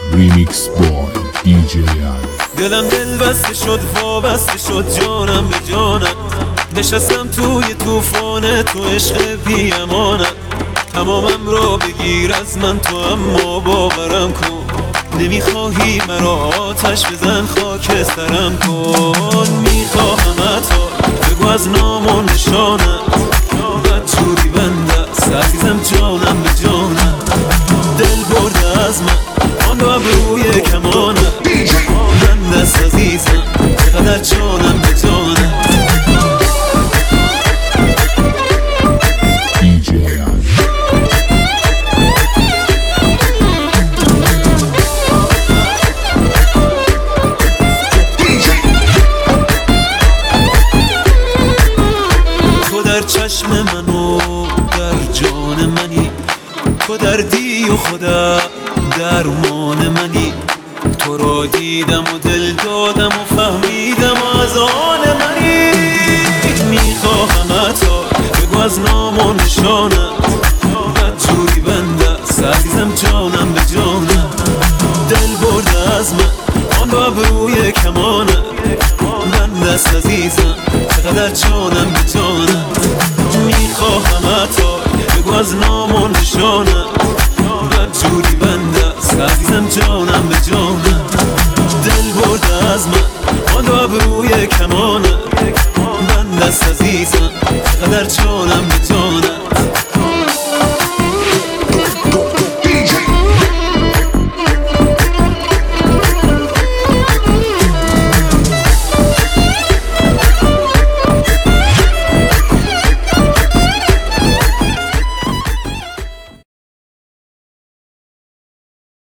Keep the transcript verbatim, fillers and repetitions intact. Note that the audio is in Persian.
ریمیکس بای دی جی ال. دلم دل بسته شد وابسته شد جانم به جانم، نشستم توی توفان تو عشق بی امانم. تمامم را بگیر از من تو اما باورم کن، نمیخواهی مرا آتش بزن خاک سرم کن. میخواهم عطا بگو از نام و نشانم، بدجوری بنده است عزیزم جانم به جانم. دل برده از من آن دو ابروی کمانم، بنده است عزیزم چقدر جانم به جانم. دی جی ال. تو در چشم من و در جان منی، تو دردی و خودم درمان منی. تو را دیدم و دل دادم و فهمیدم و از آن منی. میخواهم عطا بگو از نام و نشانم، بدجوری بنده است عزیزم جانم به جانم. دل برده از من آن دو ابروی کمانم، بنده است عزیزم چقدر جانم به جانم. میخواهم عطا بگو از نام و نشانم، بدجوری بنده است عزیزم جانم به جانم.